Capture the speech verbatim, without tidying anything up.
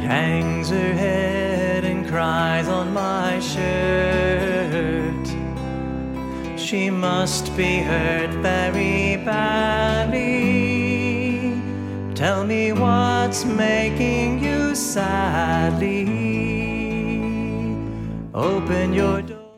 hangs her head and cries on my shirt. She must be hurt very badly. Tell me what's making you sadly. Open your door.